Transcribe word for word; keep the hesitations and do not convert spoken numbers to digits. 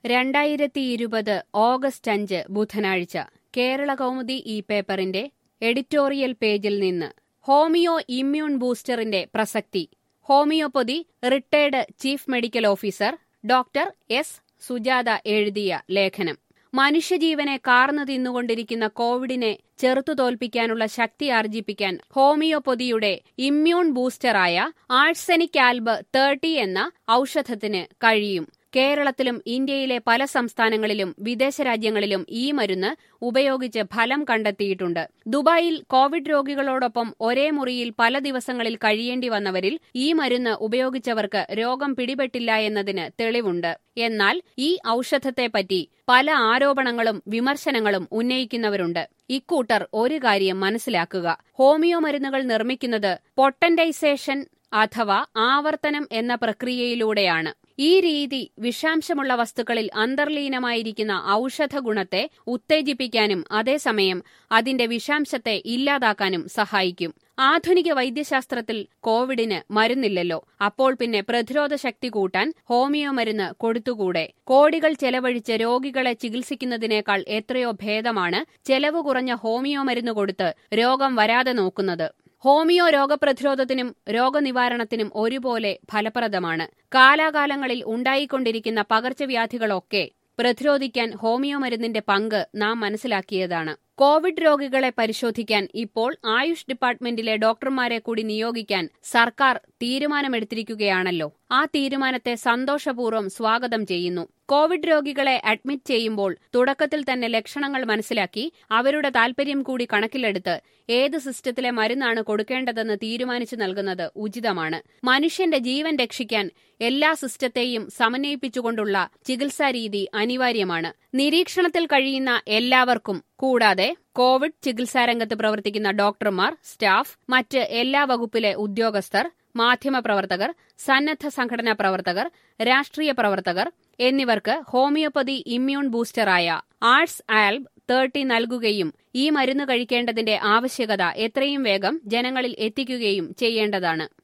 രണ്ടായിരത്തി ഇരുപത് ഓഗസ്റ്റ് അഞ്ച് ബുധനാഴ്ച കേരളകൗമുദി ഈ പേപ്പറിന്റെ എഡിറ്റോറിയൽ പേജിൽ നിന്ന് ഹോമിയോ ഇമ്മ്യൂൺ ബൂസ്റ്ററിന്റെ പ്രസക്തി. Homeopathy retired chief medical officer doctor S Sujatha എഴുതിയ ലേഖനം. മനുഷ്യജീവനെ കാർന്നു തിന്നുകൊണ്ടിരിക്കുന്ന കോവിഡിനെ ചെറുത്തുതോൽപ്പിക്കാനുള്ള ശക്തി ആർജിപ്പിക്കാൻ ഹോമിയോപ്പതിയുടെ ഇമ്മ്യൂൺ ബൂസ്റ്ററായ ആഴ്സനിക് ആൽബ് തേർട്ടി എന്ന ഔഷധത്തിന് കഴിയും. കേരളത്തിലും ഇന്ത്യയിലെ പല സംസ്ഥാനങ്ങളിലും വിദേശ രാജ്യങ്ങളിലും ഈ മരുന്ന് ഉപയോഗിച്ച് ഫലം കണ്ടെത്തിയിട്ടുണ്ട്. ദുബായിൽ കോവിഡ് രോഗികളോടൊപ്പം ഒരേ മുറിയിൽ പല ദിവസങ്ങളിൽ കഴിയേണ്ടി വന്നവരിൽ ഈ മരുന്ന് ഉപയോഗിച്ചവർക്ക് രോഗം പിടിപെട്ടില്ല എന്നതിന് തെളിവുണ്ട്. എന്നാൽ ഈ ഔഷധത്തെപ്പറ്റി പല ആരോപണങ്ങളും വിമർശനങ്ങളും ഉന്നയിക്കുന്നവരുണ്ട്. ഇക്കൂട്ടർ ഒരു കാര്യം മനസ്സിലാക്കുക: ഹോമിയോ മരുന്നുകൾ നിർമ്മിക്കുന്നത് പൊട്ടന്റൈസേഷൻ അഥവാ ആവർത്തനം എന്ന പ്രക്രിയയിലൂടെയാണ്. ഈ രീതി വിഷാംശമുള്ള വസ്തുക്കളിൽ അന്തർലീനമായിരിക്കുന്ന ഔഷധ ഗുണത്തെ ഉത്തേജിപ്പിക്കാനും അതേസമയം അതിന്റെ വിഷാംശത്തെ ഇല്ലാതാക്കാനും സഹായിക്കും. ആധുനിക വൈദ്യശാസ്ത്രത്തിൽ കോവിഡിന് മരുന്നില്ലല്ലോ. അപ്പോൾ പിന്നെ പ്രതിരോധ ശക്തി കൂട്ടാൻ ഹോമിയോ മരുന്ന് കൊടുത്തുകൂടെ? കോടികൾ ചെലവഴിച്ച് രോഗികളെ ചികിത്സിക്കുന്നതിനേക്കാൾ എത്രയോ ഭേദമാണ് ചെലവ് കുറഞ്ഞ ഹോമിയോ മരുന്ന് കൊടുത്ത് രോഗം വരാതെ നോക്കുന്നത്. ഹോമിയോ രോഗപ്രതിരോധത്തിനും രോഗനിവാരണത്തിനും ഒരുപോലെ ഫലപ്രദമാണ്. കാലാകാലങ്ങളിൽ ഉണ്ടായിക്കൊണ്ടിരിക്കുന്ന പകർച്ചവ്യാധികളൊക്കെ പ്രതിരോധിക്കാൻ ഹോമിയോ മരുന്നിന്റെ പങ്ക് നാം മനസ്സിലാക്കിയതാണ്. കോവിഡ് രോഗികളെ പരിശോധിക്കാൻ ഇപ്പോൾ ആയുഷ് ഡിപ്പാർട്ട്മെന്റിലെ ഡോക്ടർമാരെ കൂടി നിയോഗിക്കാൻ സർക്കാർ തീരുമാനമെടുത്തിരിക്കുകയാണല്ലോ. ആ തീരുമാനത്തെ സന്തോഷപൂർവ്വം സ്വാഗതം ചെയ്യുന്നു. കോവിഡ് രോഗികളെ അഡ്മിറ്റ് ചെയ്യുമ്പോൾ തുടക്കത്തിൽ തന്നെ ലക്ഷണങ്ങൾ മനസ്സിലാക്കി അവരുടെ താൽപര്യം കൂടി കണക്കിലെടുത്ത് ഏത് സിസ്റ്റത്തിലെ മരുന്നാണ് കൊടുക്കേണ്ടതെന്ന് തീരുമാനിച്ചു നൽകുന്നത് ഉചിതമാണ്. മനുഷ്യന്റെ ജീവൻ രക്ഷിക്കാൻ എല്ലാ സിസ്റ്റത്തെയും സമന്വയിപ്പിച്ചുകൊണ്ടുള്ള ചികിത്സാരീതി അനിവാര്യമാണ്. നിരീക്ഷണത്തിൽ കഴിയുന്ന എല്ലാവർക്കും, കൂടാതെ കോവിഡ് ചികിത്സാരംഗത്ത് പ്രവർത്തിക്കുന്ന ഡോക്ടർമാർ, സ്റ്റാഫ്, മറ്റ് എല്ലാ വകുപ്പിലെ ഉദ്യോഗസ്ഥർ, മാധ്യമപ്രവർത്തകർ, സന്നദ്ധ സംഘടനാ പ്രവർത്തകർ, രാഷ്ട്രീയ പ്രവർത്തകർ എന്നിവർക്ക് ഹോമിയോപ്പതി ഇമ്മ്യൂൺ ബൂസ്റ്ററായ ആഴ്സ് ആൽബ് തേർട്ടി നൽകുകയും ഈ മരുന്ന് കഴിക്കേണ്ടതിന്റെ ആവശ്യകത എത്രയും വേഗം ജനങ്ങളിൽ എത്തിക്കുകയും ചെയ്യേണ്ടതാണ്.